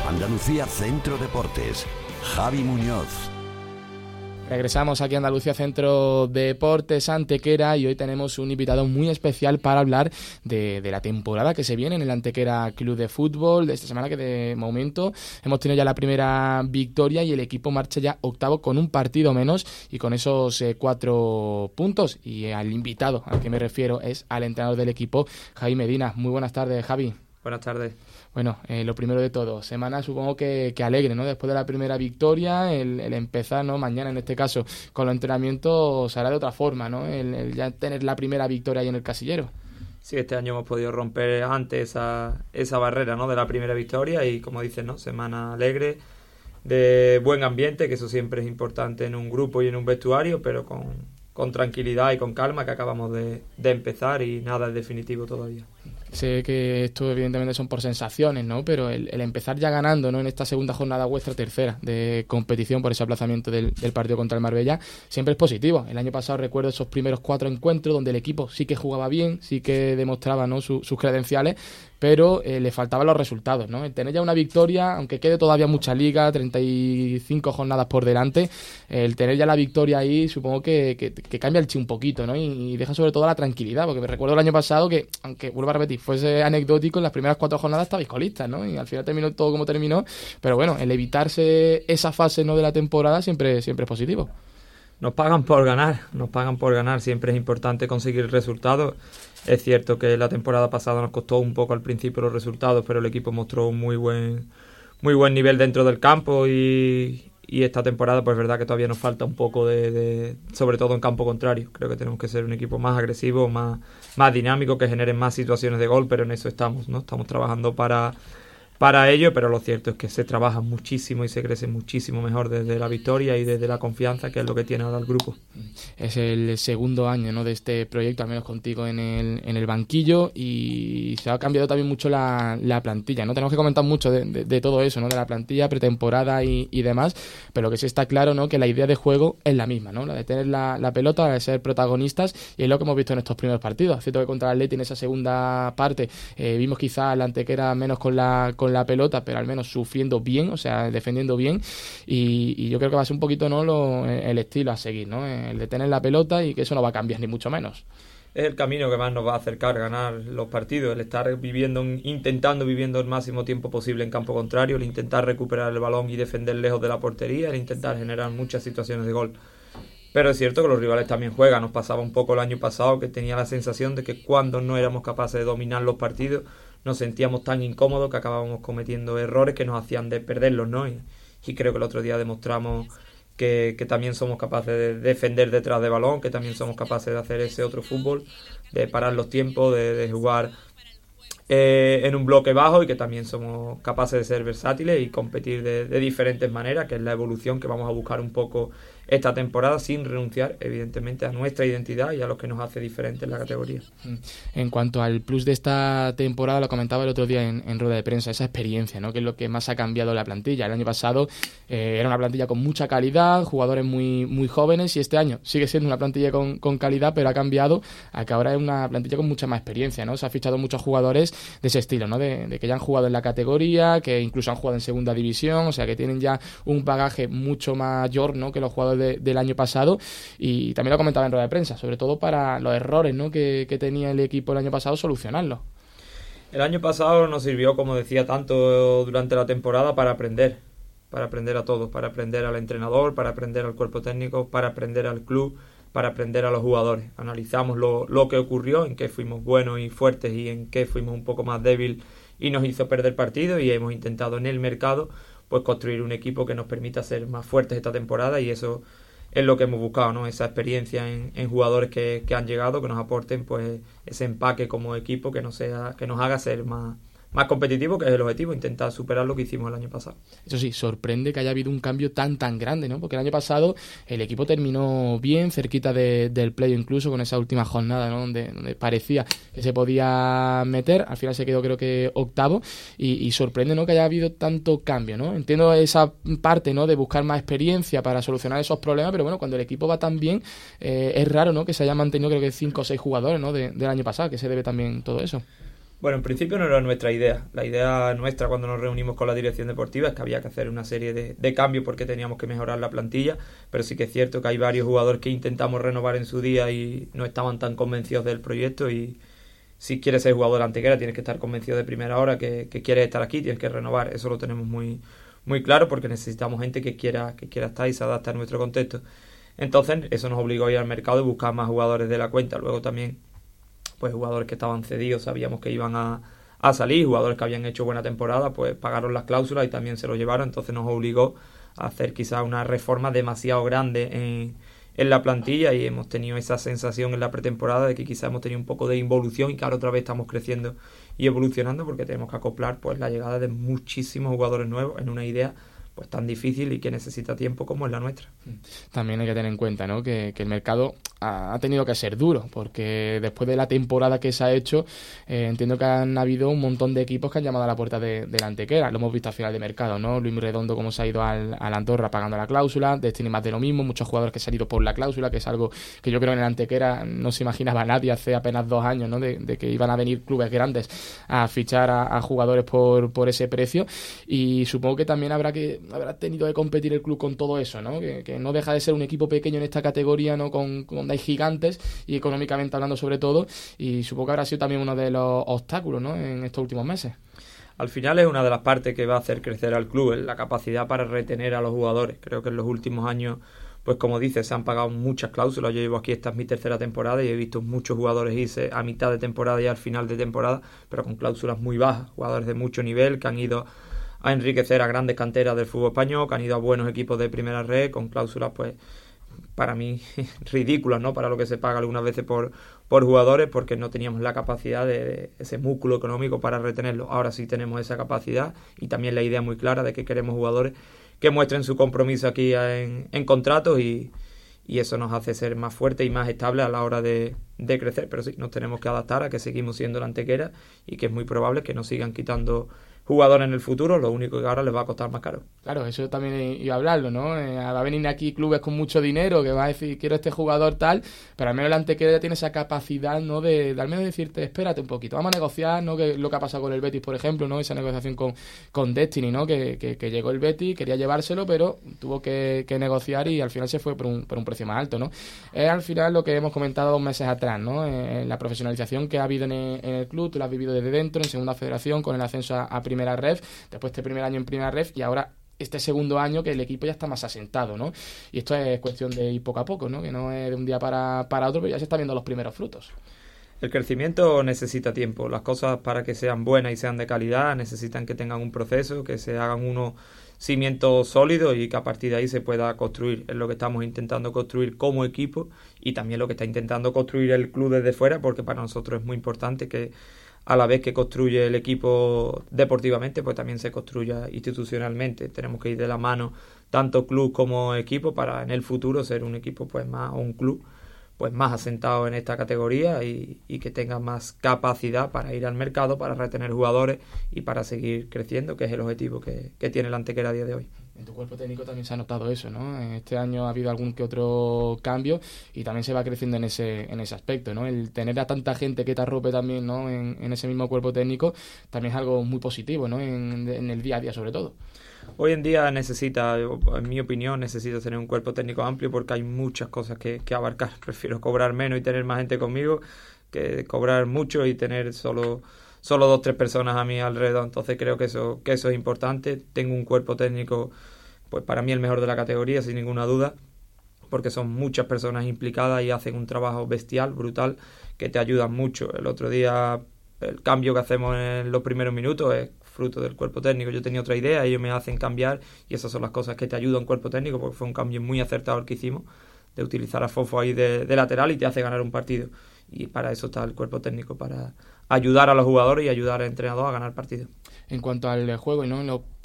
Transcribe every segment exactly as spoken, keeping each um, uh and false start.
Andalucía Centro Deportes. Javi Muñoz. Regresamos aquí a Andalucía Centro Deportes Antequera y hoy tenemos un invitado muy especial para hablar de, de la temporada que se viene en el Antequera Club de Fútbol de esta semana, que de momento hemos tenido ya la primera victoria y el equipo marcha ya octavo con un partido menos y con esos eh, cuatro puntos. Y eh, al invitado al que me refiero es al entrenador del equipo, Javi Medina. Muy buenas tardes, Javi. Buenas tardes. Bueno, eh, lo primero de todo, semana supongo que, que alegre, ¿no? Después de la primera victoria, el, el empezar, ¿no? Mañana en este caso, con los entrenamientos se hará de otra forma, ¿no? El, el ya tener la primera victoria ahí en el casillero. Sí, este año hemos podido romper antes esa, esa barrera, ¿no? De la primera victoria y, como dices, ¿no? Semana alegre, de buen ambiente, que eso siempre es importante en un grupo y en un vestuario, pero con, con tranquilidad y con calma, que acabamos de, de empezar y nada es definitivo todavía. Sé que esto evidentemente son por sensaciones, ¿no? Pero el, el empezar ya ganando, ¿no? En esta segunda jornada vuestra, tercera de competición por ese aplazamiento del, del partido contra el Marbella, siempre es positivo. El año pasado recuerdo esos primeros cuatro encuentros donde el equipo sí que jugaba bien, sí que demostraba, ¿no? Su, sus credenciales, pero eh, le faltaban los resultados, ¿no? El tener ya una victoria, aunque quede todavía mucha liga, treinta y cinco jornadas por delante, el tener ya la victoria ahí supongo que, que, que cambia el chi un poquito, ¿no? Y, y deja sobre todo la tranquilidad, porque me recuerdo el año pasado que, aunque vuelvo a repetir, fuese anecdótico, en las primeras cuatro jornadas estabais colistas, ¿no? Y al final terminó todo como terminó, pero bueno, el evitarse esa fase, ¿no? De la temporada siempre, siempre es positivo. Nos pagan por ganar, nos pagan por ganar, siempre es importante conseguir resultados. Es cierto que la temporada pasada nos costó un poco al principio los resultados, pero el equipo mostró un muy buen, muy buen nivel dentro del campo y, y esta temporada pues es verdad que todavía nos falta un poco de, de, sobre todo en campo contrario. Creo que tenemos que ser un equipo más agresivo, más, más dinámico, que genere más situaciones de gol, pero en eso estamos, ¿no? Estamos trabajando para... para ello, pero lo cierto es que se trabaja muchísimo y se crece muchísimo mejor desde la victoria y desde la confianza, que es lo que tiene ahora el grupo. Es el segundo año, ¿no? De este proyecto, al menos contigo en el, en el banquillo, y se ha cambiado también mucho la, la plantilla, ¿no? Tenemos que comentar mucho de, de, de todo eso, ¿no? De la plantilla, pretemporada y, y demás, pero que sí está claro, ¿no? Que la idea de juego es la misma, ¿no? La de tener la, la pelota, la de ser protagonistas, y es lo que hemos visto en estos primeros partidos. Es cierto que contra el Atleti en esa segunda parte eh, vimos quizá la Antequera menos con la con la pelota, pero al menos sufriendo bien, o sea, defendiendo bien, y, y yo creo que va a ser un poquito, ¿no? Lo, el estilo a seguir, ¿no? El de tener la pelota, y que eso no va a cambiar ni mucho menos. Es el camino que más nos va a acercar a ganar los partidos, el estar viviendo, intentando viviendo el máximo tiempo posible en campo contrario, el intentar recuperar el balón y defender lejos de la portería, el intentar generar muchas situaciones de gol. Pero es cierto que los rivales también juegan. Nos pasaba un poco el año pasado que tenía la sensación de que cuando no éramos capaces de dominar los partidos nos sentíamos tan incómodos que acabábamos cometiendo errores que nos hacían de perderlos, ¿no? Y, y creo que el otro día demostramos que, que también somos capaces de defender detrás de balón, que también somos capaces de hacer ese otro fútbol, de parar los tiempos, de, de jugar eh, en un bloque bajo, y que también somos capaces de ser versátiles y competir de, de diferentes maneras, que es la evolución que vamos a buscar un poco esta temporada, sin renunciar evidentemente a nuestra identidad y a lo que nos hace diferentes en la categoría. En cuanto al plus de esta temporada, lo comentaba el otro día en, en rueda de prensa, esa experiencia, ¿no? Que es lo que más ha cambiado la plantilla. El año pasado eh, era una plantilla con mucha calidad, jugadores muy muy jóvenes, y este año sigue siendo una plantilla con, con calidad, pero ha cambiado a que ahora es una plantilla con mucha más experiencia, ¿no? Se ha fichado muchos jugadores de ese estilo, ¿no? De, de que ya han jugado en la categoría, que incluso han jugado en segunda división, o sea que tienen ya un bagaje mucho mayor, ¿no? Que los jugadores De, del año pasado, y también lo comentaba en rueda de prensa, sobre todo para los errores, ¿no? que, que tenía el equipo el año pasado, solucionarlos. El año pasado nos sirvió, como decía, tanto durante la temporada para aprender, para aprender a todos, para aprender al entrenador, para aprender al cuerpo técnico, para aprender al club, para aprender a los jugadores. Analizamos lo, lo que ocurrió, en qué fuimos buenos y fuertes y en qué fuimos un poco más débiles y nos hizo perder partidos, y hemos intentado en el mercado pues construir un equipo que nos permita ser más fuertes esta temporada, y eso es lo que hemos buscado, ¿no? Esa experiencia en, en jugadores que, que han llegado, que nos aporten pues ese empaque como equipo, que nos sea, que nos haga ser más, más competitivo, que es el objetivo, intentar superar lo que hicimos el año pasado. Eso sí, sorprende que haya habido un cambio tan tan grande, ¿no? Porque el año pasado el equipo terminó bien, cerquita de, del play, incluso con esa última jornada, ¿no? Donde, donde parecía que se podía meter, al final se quedó creo que octavo, y, y sorprende, ¿no? Que haya habido tanto cambio, ¿no? Entiendo esa parte, ¿no? De buscar más experiencia para solucionar esos problemas, pero bueno, cuando el equipo va tan bien, eh, es raro, ¿no? Que se haya mantenido creo que cinco o seis jugadores, ¿no? De, del año pasado, que se debe también todo eso. Bueno, en principio no era nuestra idea. La idea nuestra cuando nos reunimos con la dirección deportiva es que había que hacer una serie de, de cambios porque teníamos que mejorar la plantilla, pero sí que es cierto que hay varios jugadores que intentamos renovar en su día y no estaban tan convencidos del proyecto, y si quieres ser jugador de Antequera tienes que estar convencido de primera hora que, que quieres estar aquí, tienes que renovar. Eso lo tenemos muy, muy claro porque necesitamos gente que quiera, que quiera estar y se adapte a nuestro contexto. Entonces eso nos obligó a ir al mercado y buscar más jugadores de la cuenta. Luego también pues jugadores que estaban cedidos sabíamos que iban a, a salir, jugadores que habían hecho buena temporada pues pagaron las cláusulas y también se lo llevaron. Entonces nos obligó a hacer quizás una reforma demasiado grande en, en la plantilla, y hemos tenido esa sensación en la pretemporada de que quizás hemos tenido un poco de involución y que ahora otra vez estamos creciendo y evolucionando porque tenemos que acoplar pues la llegada de muchísimos jugadores nuevos en una idea pues tan difícil y que necesita tiempo como es la nuestra. También hay que tener en cuenta, ¿no?, que, que el mercado ha, ha tenido que ser duro, porque después de la temporada que se ha hecho, eh, entiendo que han habido un montón de equipos que han llamado a la puerta de, de la Antequera. Lo hemos visto al final de mercado, ¿no? Luis Redondo cómo se ha ido al, al Andorra pagando la cláusula, Destiny más de lo mismo, muchos jugadores que se han ido por la cláusula, que es algo que yo creo que en la Antequera no se imaginaba nadie hace apenas dos años, ¿no?, de, de que iban a venir clubes grandes a fichar a, a jugadores por, por ese precio, y supongo que también habrá que habrá tenido que competir el club con todo eso, ¿no? Que, que no deja de ser un equipo pequeño en esta categoría, ¿no?, con, con hay gigantes y económicamente hablando sobre todo, y supongo que habrá sido también uno de los obstáculos, ¿no?, en estos últimos meses. Al final es una de las partes que va a hacer crecer al club, es la capacidad para retener a los jugadores. Creo que en los últimos años, pues como dices, se han pagado muchas cláusulas. Yo llevo aquí, esta es mi tercera temporada y he visto muchos jugadores irse a mitad de temporada y al final de temporada, pero con cláusulas muy bajas, jugadores de mucho nivel que han ido a enriquecer a grandes canteras del fútbol español, que han ido a buenos equipos de primera red, con cláusulas pues para mí ridículas, ¿no?, para lo que se paga algunas veces por, por jugadores, porque no teníamos la capacidad de, de ese músculo económico para retenerlo. Ahora sí tenemos esa capacidad y también la idea muy clara de que queremos jugadores que muestren su compromiso aquí en, en contratos, y, y eso nos hace ser más fuertes y más estables a la hora de, de crecer. Pero sí, nos tenemos que adaptar a que seguimos siendo la Antequera y que es muy probable que nos sigan quitando jugadores en el futuro, lo único que ahora les va a costar más caro. Claro, eso también iba a hablarlo, ¿no? Eh, va a venir aquí clubes con mucho dinero que va a decir, quiero este jugador tal, pero al menos la Antequera ya tiene esa capacidad, ¿no?, de, de al menos decirte, espérate un poquito, vamos a negociar, ¿no?, que lo que ha pasado con el Betis, por ejemplo, ¿no?, esa negociación con, con Destiny, ¿no?, que, que, que llegó el Betis, quería llevárselo, pero tuvo que, que negociar y al final se fue por un, por un precio más alto, ¿no? Es al final lo que hemos comentado dos meses atrás, ¿no?, eh, la profesionalización que ha habido en el, en el club, tú lo has vivido desde dentro, en segunda federación, con el ascenso a, a primera ref, después este primer año en primera ref y ahora este segundo año que el equipo ya está más asentado, ¿no? Y esto es cuestión de ir poco a poco, ¿no?, que no es de un día para, para otro, pero ya se están viendo los primeros frutos. El crecimiento necesita tiempo. Las cosas, para que sean buenas y sean de calidad, necesitan que tengan un proceso, que se hagan unos cimientos sólidos y que a partir de ahí se pueda construir. Es lo que estamos intentando construir como equipo y también lo que está intentando construir el club desde fuera, porque para nosotros es muy importante que a la vez que construye el equipo deportivamente, pues también se construya institucionalmente. Tenemos que ir de la mano tanto club como equipo para en el futuro ser un equipo pues más, o un club pues más asentado en esta categoría y, y que tenga más capacidad para ir al mercado, para retener jugadores y para seguir creciendo, que es el objetivo que, que tiene la Antequera a día de hoy. En tu cuerpo técnico también se ha notado eso, ¿no? Este año ha habido algún que otro cambio y también se va creciendo en ese en ese aspecto, ¿no? El tener a tanta gente que te arrope también, ¿no?, en, en ese mismo cuerpo técnico también es algo muy positivo, ¿no?, en, en el día a día sobre todo. Hoy en día necesita, en mi opinión, necesita tener un cuerpo técnico amplio porque hay muchas cosas que, que abarcar. Prefiero cobrar menos y tener más gente conmigo que cobrar mucho y tener solo solo dos o tres personas a mi alrededor. Entonces creo que eso que eso es importante. Tengo un cuerpo técnico, pues para mí el mejor de la categoría, sin ninguna duda, porque son muchas personas implicadas y hacen un trabajo bestial, brutal, que te ayudan mucho. El otro día el cambio que hacemos en los primeros minutos es fruto del cuerpo técnico. Yo tenía otra idea, ellos me hacen cambiar y esas son las cosas que te ayudan cuerpo técnico, porque fue un cambio muy acertado el que hicimos, de utilizar a Fofo ahí de, de lateral y te hace ganar un partido. Y para eso está el cuerpo técnico, para ayudar a los jugadores y ayudar al entrenador a ganar partidos. En cuanto al juego, ¿no?, en los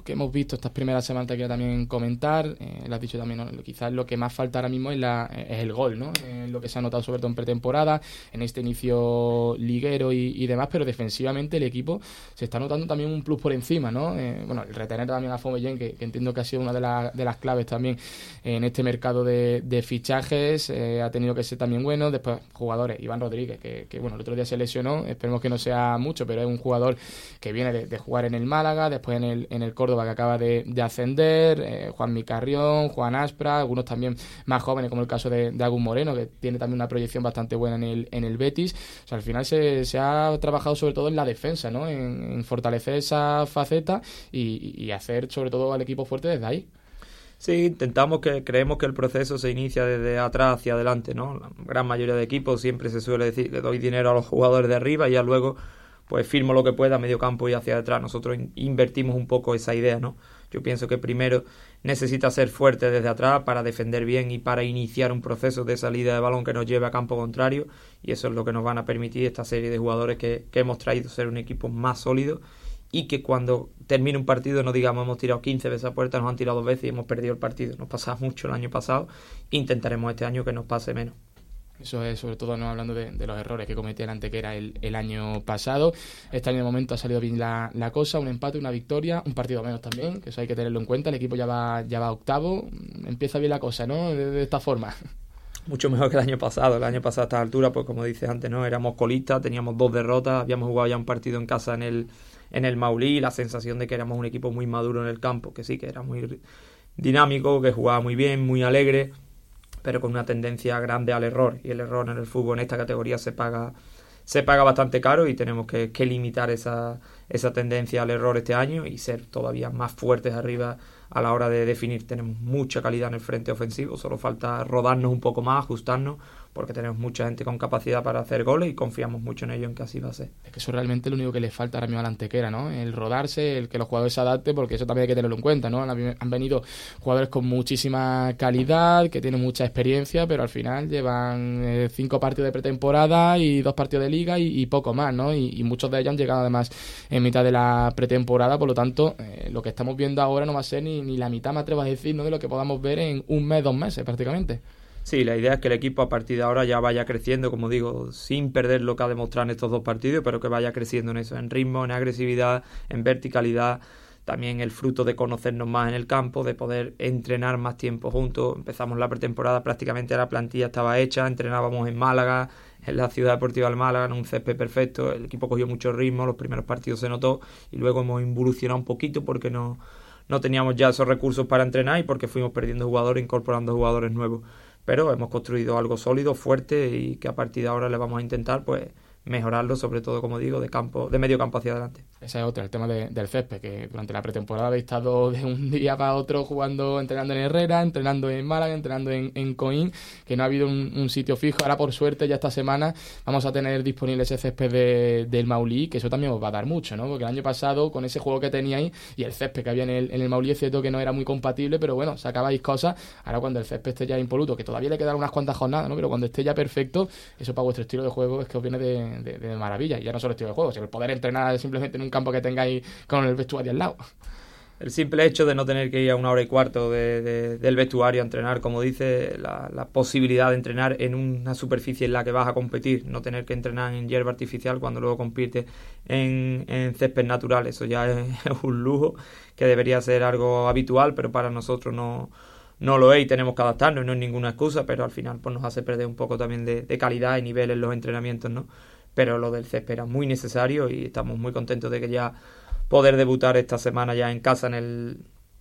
que hemos visto estas primeras semanas te quiero también comentar, eh, lo has dicho también, ¿no? Quizás lo que más falta ahora mismo es, la, es el gol, ¿no? Eh, lo que se ha notado sobre todo en pretemporada, en este inicio liguero y, y demás, pero defensivamente el equipo se está notando también un plus por encima, ¿no? Eh, bueno, el retener también a Fomellén, que, que entiendo que ha sido una de, la, de las claves también en este mercado de, de fichajes, eh, ha tenido que ser también bueno. Después jugadores, Iván Rodríguez, que, que bueno, el otro día se lesionó, esperemos que no sea mucho, pero es un jugador que viene de, de jugar en el Málaga, después en el, en el Córdoba, que acaba de, de ascender, eh, Juan Micarrión, Juan Aspra, algunos también más jóvenes, como el caso de, de Agus Moreno, que tiene también una proyección bastante buena en el, en el Betis. O sea, al final se, se ha trabajado sobre todo en la defensa, ¿no? En, en fortalecer esa faceta y, y hacer sobre todo al equipo fuerte desde ahí. Sí, intentamos que creemos que el proceso se inicia desde atrás hacia adelante, ¿no? La gran mayoría de equipos siempre se suele decir, le doy dinero a los jugadores de arriba y ya luego pues firmo lo que pueda a medio campo y hacia atrás. Nosotros in- invertimos un poco esa idea, ¿no? Yo pienso que primero necesita ser fuerte desde atrás para defender bien y para iniciar un proceso de salida de balón que nos lleve a campo contrario, y eso es lo que nos van a permitir esta serie de jugadores que, que hemos traído, ser un equipo más sólido, y que cuando termine un partido no digamos hemos tirado quince veces a puerta, nos han tirado dos veces y hemos perdido el partido. Nos pasaba mucho el año pasado, intentaremos este año que nos pase menos. Eso es, sobre todo, no hablando de, de los errores que cometía el Antequera el, el año pasado. Este año de momento ha salido bien la, la cosa, un empate, una victoria, un partido menos también, que eso hay que tenerlo en cuenta. El equipo ya va, ya va octavo, empieza bien la cosa, ¿no? De, de esta forma. Mucho mejor que el año pasado. El año pasado a esta altura, pues como dices antes, ¿no? Éramos colistas, teníamos dos derrotas, habíamos jugado ya un partido en casa en el, en el Maulí, la sensación de que éramos un equipo muy maduro en el campo, que sí, que era muy dinámico, que jugaba muy bien, muy alegre, pero con una tendencia grande al error, y el error en el fútbol en esta categoría se paga se paga bastante caro, y tenemos que, que limitar esa, esa tendencia al error este año y ser todavía más fuertes arriba a la hora de definir. Tenemos mucha calidad en el frente ofensivo, solo falta rodarnos un poco más, ajustarnos, porque tenemos mucha gente con capacidad para hacer goles y confiamos mucho en ello, en que así va a ser. Es que eso realmente es lo único que le falta ahora mismo a la Antequera, ¿no? El rodarse, el que los jugadores se adapten, porque eso también hay que tenerlo en cuenta, ¿no? Han, han venido jugadores con muchísima calidad, que tienen mucha experiencia, pero al final llevan eh, cinco partidos de pretemporada y dos partidos de liga y, y poco más, ¿no? Y, y muchos de ellos han llegado además en mitad de la pretemporada, por lo tanto, eh, lo que estamos viendo ahora no va a ser ni, ni la mitad, me atrevo a decir, ¿no? De lo que podamos ver en un mes, dos meses prácticamente. Sí, la idea es que el equipo a partir de ahora ya vaya creciendo, como digo, sin perder lo que ha demostrado en estos dos partidos, pero que vaya creciendo en eso, en ritmo, en agresividad, en verticalidad, también el fruto de conocernos más en el campo, de poder entrenar más tiempo juntos. Empezamos la pretemporada, prácticamente la plantilla estaba hecha, entrenábamos en Málaga, en la Ciudad Deportiva del Málaga, en un césped perfecto, el equipo cogió mucho ritmo, los primeros partidos se notó, y luego hemos involucionado un poquito porque no, no teníamos ya esos recursos para entrenar y porque fuimos perdiendo jugadores, incorporando jugadores nuevos. Pero hemos construido algo sólido, fuerte, y que a partir de ahora le vamos a intentar pues mejorarlo, sobre todo, como digo, de campo, de medio campo hacia adelante. Esa es otra, el tema de, del césped, que durante la pretemporada habéis estado de un día para otro jugando, entrenando en Herrera, entrenando en Málaga, entrenando en, en Coín, que no ha habido un, un sitio fijo. Ahora, por suerte, ya esta semana vamos a tener disponible ese césped de, del Maulí, que eso también os va a dar mucho, ¿no? Porque el año pasado, con ese juego que teníais y el césped que había en el, en el Maulí, es cierto que no era muy compatible, pero bueno, sacabais cosas. Ahora, cuando el césped esté ya impoluto, que todavía le quedan unas cuantas jornadas, ¿no? Pero cuando esté ya perfecto, eso para vuestro estilo de juego es que os viene de De, de maravilla, y ya no solo estilo de juego, sino el poder entrenar simplemente en un campo que tengáis con el vestuario al lado. El simple hecho de no tener que ir a una hora y cuarto de, de, del vestuario a entrenar, como dice, la, la posibilidad de entrenar en una superficie en la que vas a competir, no tener que entrenar en hierba artificial cuando luego compites en, en césped natural, eso ya es un lujo que debería ser algo habitual, pero para nosotros no no lo es y tenemos que adaptarnos, no es ninguna excusa, pero al final pues nos hace perder un poco también de, de calidad y nivel en los entrenamientos, ¿no? Pero lo del césped era muy necesario y estamos muy contentos de que ya poder debutar esta semana ya en casa en el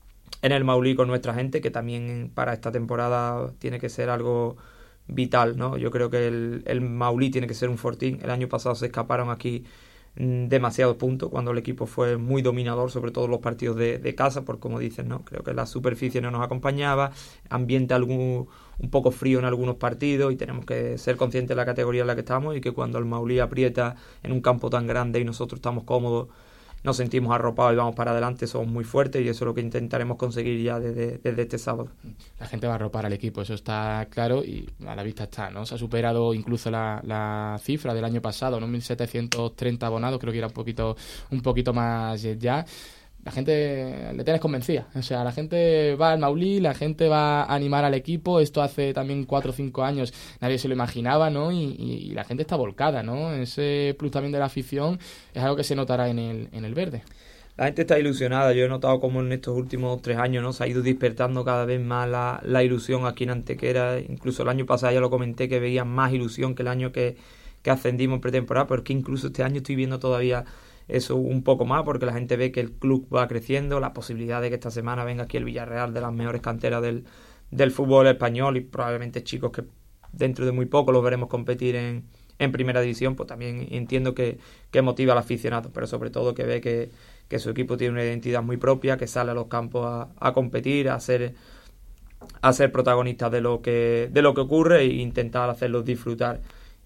en el Maulí con nuestra gente, que también para esta temporada tiene que ser algo vital, ¿no? Yo creo que el, el Maulí tiene que ser un fortín. El año pasado se escaparon aquí demasiados puntos cuando el equipo fue muy dominador, sobre todo los partidos de, de casa, por como dicen, ¿no? Creo que la superficie no nos acompañaba, ambiente algún, un poco frío en algunos partidos, y tenemos que ser conscientes de la categoría en la que estamos, y que cuando el Maulí aprieta en un campo tan grande y nosotros estamos cómodos, nos sentimos arropados y vamos para adelante, somos muy fuertes, y eso es lo que intentaremos conseguir ya desde, desde este sábado. La gente va a arropar al equipo, eso está claro, y a la vista está, ¿no? Se ha superado incluso la, la cifra del año pasado, ¿no? mil setecientos treinta abonados, creo que era un poquito, un poquito más ya. la gente le tienes convencida. O sea, la gente va al Maulí, la gente va a animar al equipo. Esto hace también cuatro o cinco años nadie se lo imaginaba, ¿no? Y, y, y la gente está volcada, ¿no? Ese plus también de la afición es algo que se notará en el, en el verde. La gente está ilusionada. Yo he notado como en estos últimos tres años, ¿no?, se ha ido despertando cada vez más la, la ilusión aquí en Antequera. Incluso el año pasado ya lo comenté, que veía más ilusión que el año que, que ascendimos en pretemporada, pero es que incluso este año estoy viendo todavía eso un poco más, porque la gente ve que el club va creciendo, la posibilidad de que esta semana venga aquí el Villarreal, de las mejores canteras del, del fútbol español, y probablemente chicos que dentro de muy poco los veremos competir en, en primera división, pues también entiendo que, que motiva al aficionado, pero sobre todo que ve que, que su equipo tiene una identidad muy propia, que sale a los campos a, a competir, a ser, a ser protagonistas de lo que, de lo que ocurre e intentar hacerlos disfrutar.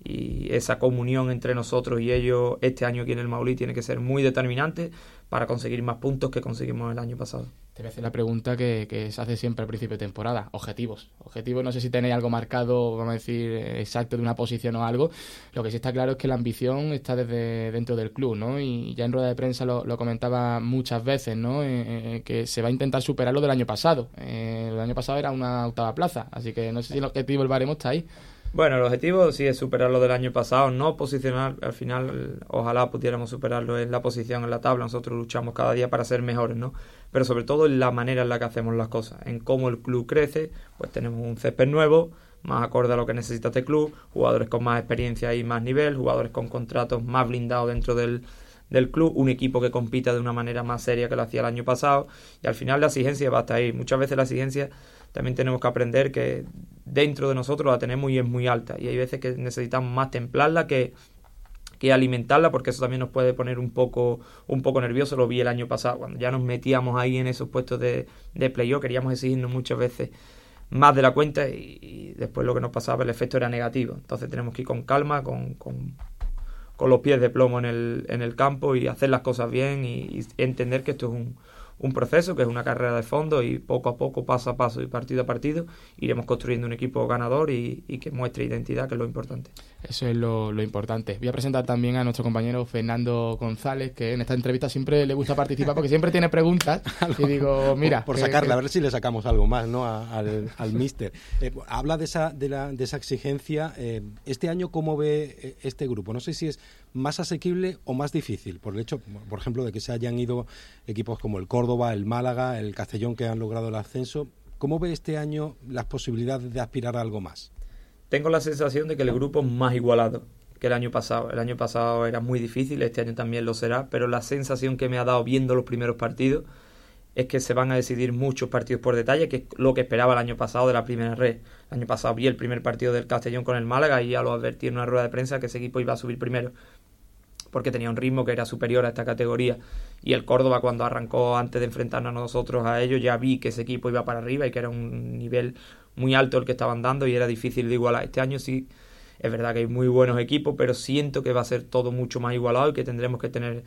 Y esa comunión entre nosotros y ellos este año aquí en el Maulí tiene que ser muy determinante para conseguir más puntos que conseguimos el año pasado. Te voy a hacer la pregunta que, que se hace siempre al principio de temporada. Objetivos. Objetivos, no sé si tenéis algo marcado, vamos a decir, exacto de una posición o algo. Lo que sí está claro es que la ambición está desde dentro del club, ¿no? Y ya en rueda de prensa lo, lo comentaba muchas veces, ¿no? Eh, eh, que se va a intentar superar lo del año pasado. Eh, el año pasado era una octava plaza, así que no sé si el objetivo, el baremo está ahí. Bueno, el objetivo sí es superar lo del año pasado, no posicionar, al final ojalá pudiéramos superarlo en la posición en la tabla, nosotros luchamos cada día para ser mejores, ¿no? Pero sobre todo en la manera en la que hacemos las cosas, en cómo el club crece, pues tenemos un césped nuevo, más acorde a lo que necesita este club, jugadores con más experiencia y más nivel, jugadores con contratos más blindados dentro del, del club, un equipo que compita de una manera más seria que lo hacía el año pasado, y al final la exigencia va hasta ahí. Muchas veces la exigencia también tenemos que aprender que dentro de nosotros la tenemos y es muy alta, y hay veces que necesitamos más templarla que, que alimentarla, porque eso también nos puede poner un poco un poco nervioso. Lo vi el año pasado, cuando ya nos metíamos ahí en esos puestos de, de playoff, queríamos exigirnos muchas veces más de la cuenta y, y después lo que nos pasaba, el efecto era negativo. Entonces tenemos que ir con calma, con, con, con los pies de plomo en el, en el campo y hacer las cosas bien y, y entender que esto es un un proceso, que es una carrera de fondo, y poco a poco, paso a paso y partido a partido iremos construyendo un equipo ganador y, y que muestre identidad, que es lo importante. Eso es lo, lo importante. Voy a presentar también a nuestro compañero Fernando González, que en esta entrevista siempre le gusta participar porque siempre tiene preguntas y digo, mira... Por, por que, sacarle, que... a ver si le sacamos algo más, ¿no?, a, al, al míster. Eh, habla de esa, de, la, de esa exigencia. Eh, este año, ¿cómo ve este grupo? No sé si es más asequible o más difícil, por el hecho, por ejemplo, de que se hayan ido equipos como el Córdoba, el Málaga, el Castellón, que han logrado el ascenso. ¿Cómo ve este año las posibilidades de aspirar a algo más? Tengo la sensación de que el grupo es más igualado que el año pasado. El año pasado era muy difícil, este año también lo será, pero la sensación que me ha dado viendo los primeros partidos es que se van a decidir muchos partidos por detalle, que es lo que esperaba el año pasado de la primera red. El año pasado vi el primer partido del Castellón con el Málaga y ya lo advertí en una rueda de prensa que ese equipo iba a subir primero, porque tenía un ritmo que era superior a esta categoría. Y el Córdoba, cuando arrancó antes de enfrentarnos a nosotros a ellos, ya vi que ese equipo iba para arriba y que era un nivel muy alto el que estaban dando y era difícil de igualar. Este año sí, es verdad que hay muy buenos equipos, pero siento que va a ser todo mucho más igualado y que tendremos que tener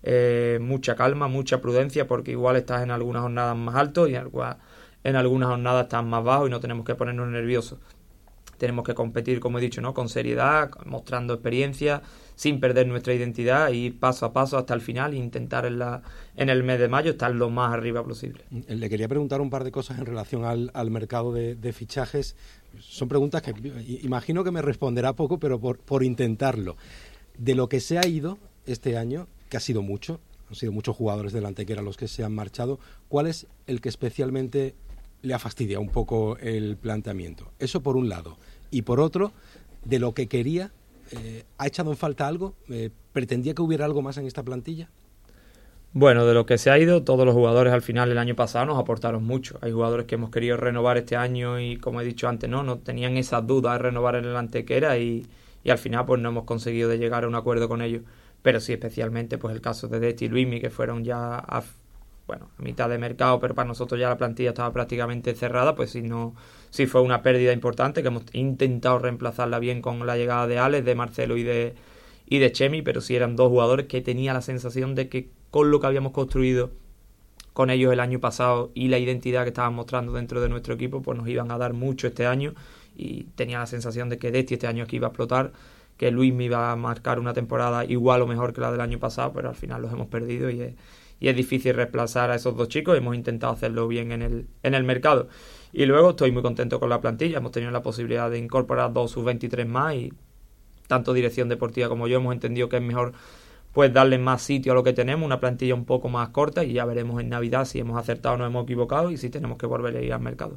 eh, mucha calma, mucha prudencia, porque igual estás en algunas jornadas más alto y en algunas jornadas estás más bajo y no tenemos que ponernos nerviosos. Tenemos que competir, como he dicho, ¿no?, con seriedad, mostrando experiencia, sin perder nuestra identidad, y paso a paso hasta el final, e intentar en, la, en el mes de mayo estar lo más arriba posible. Le quería preguntar un par de cosas en relación al, al mercado de, de fichajes. Son preguntas que imagino que me responderá poco, pero por, por intentarlo. De lo que se ha ido este año, que ha sido mucho, han sido muchos jugadores del Antequera los que se han marchado, ¿cuál es el que especialmente le ha fastidiado un poco el planteamiento? Eso por un lado. Y por otro, de lo que quería, eh, ¿ha echado en falta algo? Eh, ¿Pretendía que hubiera algo más en esta plantilla? Bueno, de lo que se ha ido, todos los jugadores al final el año pasado nos aportaron mucho. Hay jugadores que hemos querido renovar este año y, como he dicho antes, no, no tenían esas dudas de renovar en el Antequera y, y al final pues no hemos conseguido de llegar a un acuerdo con ellos. Pero sí, especialmente pues el caso de Desti y Luismi, que fueron ya a, bueno, a mitad de mercado, pero para nosotros ya la plantilla estaba prácticamente cerrada, pues sí, no, sí fue una pérdida importante, que hemos intentado reemplazarla bien con la llegada de Alex, de Marcelo y de, y de Chemi, pero sí eran dos jugadores que tenía la sensación de que con lo que habíamos construido con ellos el año pasado y la identidad que estaban mostrando dentro de nuestro equipo, pues nos iban a dar mucho este año, y tenía la sensación de que Desti este año aquí iba a explotar, que Luis me iba a marcar una temporada igual o mejor que la del año pasado, pero al final los hemos perdido y es, y es difícil reemplazar a esos dos chicos. Hemos intentado hacerlo bien en el, en el mercado. Y luego estoy muy contento con la plantilla. Hemos tenido la posibilidad de incorporar dos sub veintitrés más y tanto dirección deportiva como yo hemos entendido que es mejor pues darle más sitio a lo que tenemos, una plantilla un poco más corta, y ya veremos en Navidad si hemos acertado o no hemos equivocado y si tenemos que volver a ir al mercado.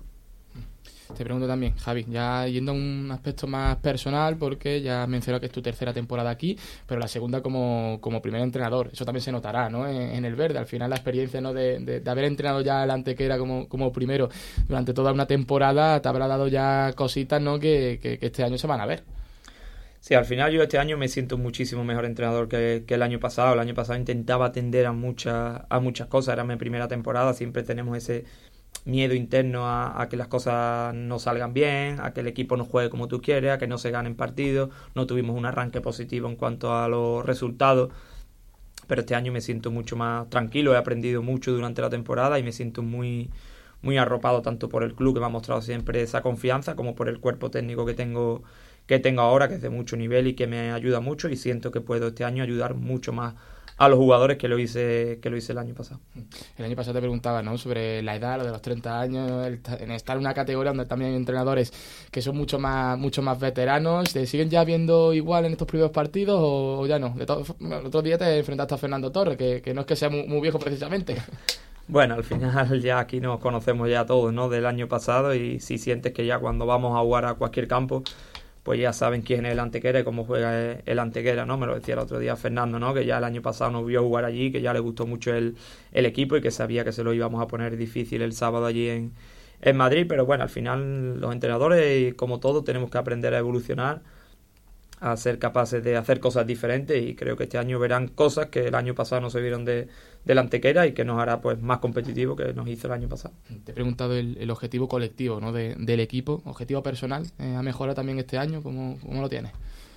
Te pregunto también, Javi, ya yendo a un aspecto más personal, porque ya has mencionado que es tu tercera temporada aquí, pero la segunda como, como primer entrenador. Eso también se notará, ¿no? En, en el verde. Al final la experiencia, ¿no? de, de, de haber entrenado ya el Antequera como, como primero durante toda una temporada te habrá dado ya cositas, ¿no? que, que, que este año se van a ver. Sí, al final yo este año me siento muchísimo mejor entrenador que, que el año pasado. El año pasado intentaba atender a muchas, a muchas cosas, era mi primera temporada, siempre tenemos ese miedo interno a, a que las cosas no salgan bien, a que el equipo no juegue como tú quieres, a que no se ganen partidos. No tuvimos un arranque positivo en cuanto a los resultados, pero este año me siento mucho más tranquilo, he aprendido mucho durante la temporada y me siento muy, muy arropado tanto por el club, que me ha mostrado siempre esa confianza, como por el cuerpo técnico que tengo que tengo ahora, que es de mucho nivel y que me ayuda mucho, y siento que puedo este año ayudar mucho más a los jugadores que lo hice que lo hice el año pasado. El año pasado te preguntaba, ¿no? Sobre la edad, lo de los treinta años, el, en estar en una categoría donde también hay entrenadores que son mucho más mucho más veteranos. ¿Te siguen ya viendo igual en estos primeros partidos o, o ya no? De todo, el otro día te enfrentaste a Fernando Torres, que, que no es que sea muy, muy viejo precisamente. Bueno, al final ya aquí nos conocemos ya todos, ¿no? Del año pasado, y si sientes que ya cuando vamos a jugar a cualquier campo, pues ya saben quién es el Antequera y cómo juega el Antequera, ¿no? Me lo decía el otro día Fernando, ¿no? Que ya el año pasado nos vio jugar allí, que ya le gustó mucho el, el equipo y que sabía que se lo íbamos a poner difícil el sábado allí en, en Madrid. Pero bueno, al final los entrenadores, como todo, tenemos que aprender a evolucionar, a ser capaces de hacer cosas diferentes, y creo que este año verán cosas que el año pasado no se vieron de, de la Antequera y que nos hará pues más competitivo que nos hizo el año pasado. Te he preguntado el, el objetivo colectivo, ¿no? de, del equipo, objetivo personal, eh, ¿ha mejorado también este año? ¿Cómo, cómo lo tienes?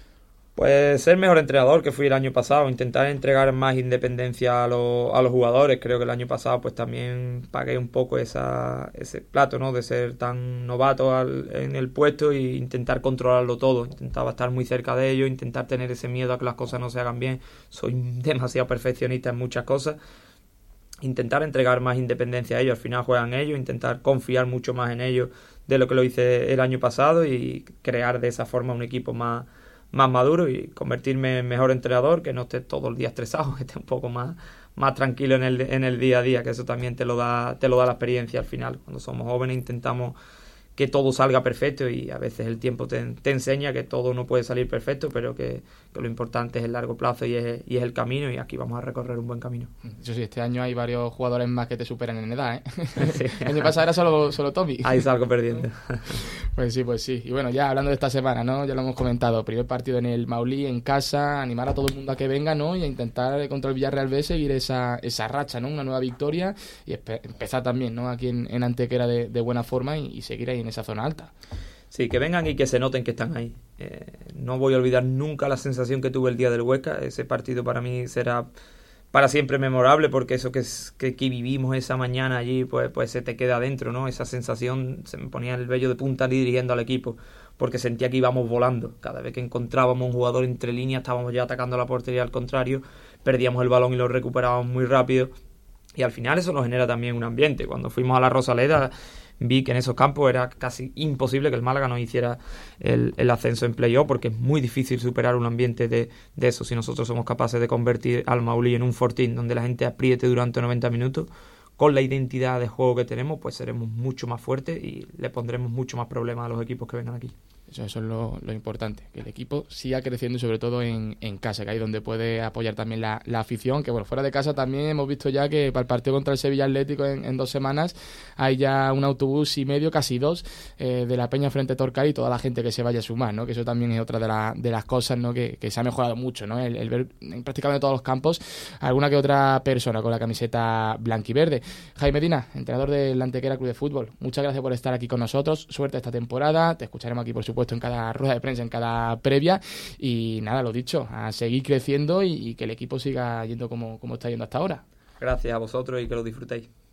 Pues ser mejor entrenador que fui el año pasado, intentar entregar más independencia a, lo, a los jugadores. Creo que el año pasado pues también pagué un poco esa, ese plato, ¿no? De ser tan novato al, en el puesto e intentar controlarlo todo. Intentaba estar muy cerca de ellos, intentar tener ese miedo a que las cosas no se hagan bien. Soy demasiado perfeccionista en muchas cosas. Intentar entregar más independencia a ellos, al final juegan ellos, intentar confiar mucho más en ellos de lo que lo hice el año pasado y crear de esa forma un equipo más más maduro y convertirme en mejor entrenador, que no esté todo el día estresado, que esté un poco más, más tranquilo en el, en el día a día, que eso también te lo da, te lo da la experiencia al final. Cuando somos jóvenes intentamos que todo salga perfecto y a veces el tiempo te, te enseña que todo no puede salir perfecto, pero que, que lo importante es el largo plazo y es, y es el camino, y aquí vamos a recorrer un buen camino. Eso sí, este año hay varios jugadores más que te superan en edad, ¿eh? Sí. El año pasado era solo, solo Tommy. Ahí salgo perdiendo. Pues sí, pues sí. Y bueno, ya hablando de esta semana, ¿no? Ya lo hemos comentado, primer partido en el Maulí, en casa, animar a todo el mundo a que venga, ¿no? Y a intentar contra el Villarreal B seguir esa, esa racha, ¿no? Una nueva victoria y empezar también, ¿no? Aquí en, en Antequera de, de buena forma y, y seguir ahí en esa zona alta. Sí, que vengan y que se noten que están ahí. Eh, no voy a olvidar nunca la sensación que tuve el día del Huesca. Ese partido para mí será para siempre memorable, porque eso que, que, que vivimos esa mañana allí, pues, pues se te queda adentro, ¿no? Esa sensación, se me ponía el vello de punta dirigiendo al equipo, porque sentía que íbamos volando. Cada vez que encontrábamos un jugador entre líneas, estábamos ya atacando la portería al contrario, perdíamos el balón y lo recuperábamos muy rápido. Y al final eso nos genera también un ambiente. Cuando fuimos a la Rosaleda, vi que en esos campos era casi imposible que el Málaga no hiciera el, el ascenso en playoff, porque es muy difícil superar un ambiente de, de eso. Si nosotros somos capaces de convertir al Maulí en un fortín donde la gente apriete durante noventa minutos, con la identidad de juego que tenemos, pues seremos mucho más fuertes y le pondremos mucho más problemas a los equipos que vengan aquí. Eso, eso es lo, lo importante, que el equipo siga creciendo, sobre todo en, en casa, que ahí donde puede apoyar también la, la afición, que bueno, fuera de casa también hemos visto ya que para el partido contra el Sevilla Atlético en, en dos semanas hay ya un autobús y medio, casi dos, eh, de la Peña frente a Torcal, y toda la gente que se vaya a sumar, ¿no? Que eso también es otra de, la, de las cosas, ¿no? Que, que se ha mejorado mucho, ¿no? El, el ver en prácticamente todos los campos alguna que otra persona con la camiseta blanquiverde. Jaime Medina, entrenador del Antequera Club de Fútbol, muchas gracias por estar aquí con nosotros, suerte esta temporada, te escucharemos aquí por supuesto en cada rueda de prensa, en cada previa, y nada, lo dicho, a seguir creciendo y, y que el equipo siga yendo como, como está yendo hasta ahora. Gracias a vosotros y que lo disfrutéis.